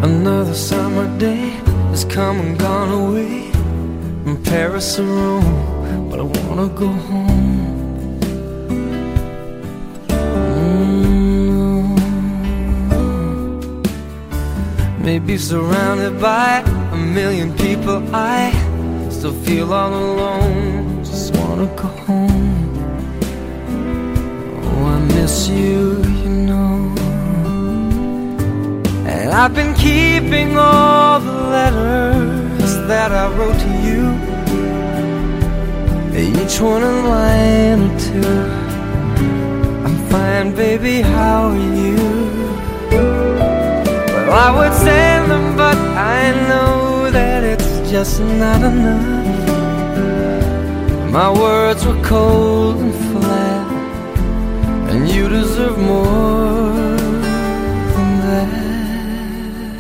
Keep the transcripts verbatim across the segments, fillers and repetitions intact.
Another summer day has come and gone away from Paris or Rome, but I wanna go home. Maybe surrounded by a million people, I still feel all alone. Just wanna go home. Oh, I miss you, you know. And I've been keeping all the letters that I wrote to you, each one a line or two. I'm fine, baby, how are you? I would send them, but I know that it's just not enough. My words were cold and flat, and you deserve more than that.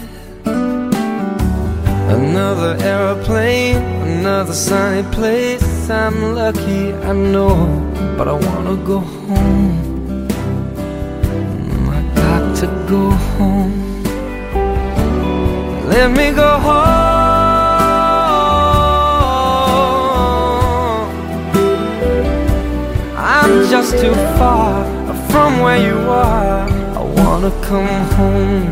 Another airplane, another sunny place. I'm lucky, I know, but I wanna go home. I got to go home. Let me go home. I'm just too far from where you are. I wanna come home.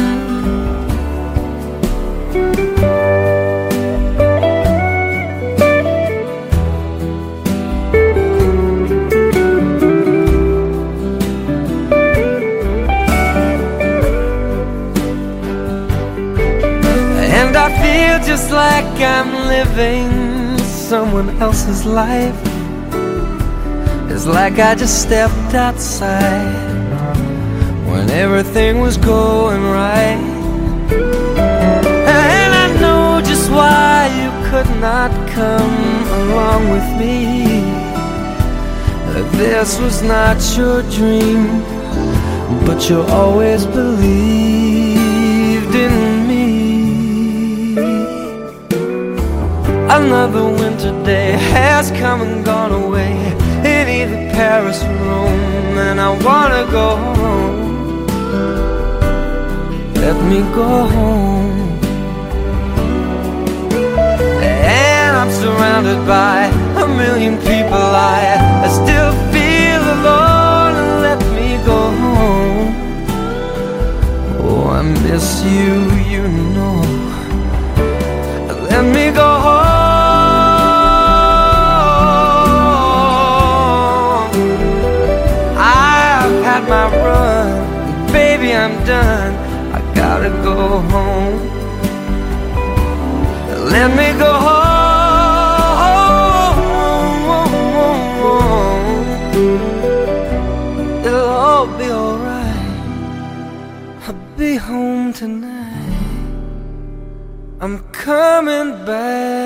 And I feel just like I'm living someone else's life. It's like I just stepped outside when everything was going right. And I know just why you could not come along with me. This was not your dream, but you always believed in me. Another winter day has come and gone away in either Paris or Rome, and I wanna go home. Let me go home. And I'm surrounded by a million people. I, I still feel alone, and let me go home. Oh, I miss you, you know. Let me go home. My run, baby, I'm done. I gotta go home. Let me go home. It'll all be alright. I'll be home tonight. I'm coming back.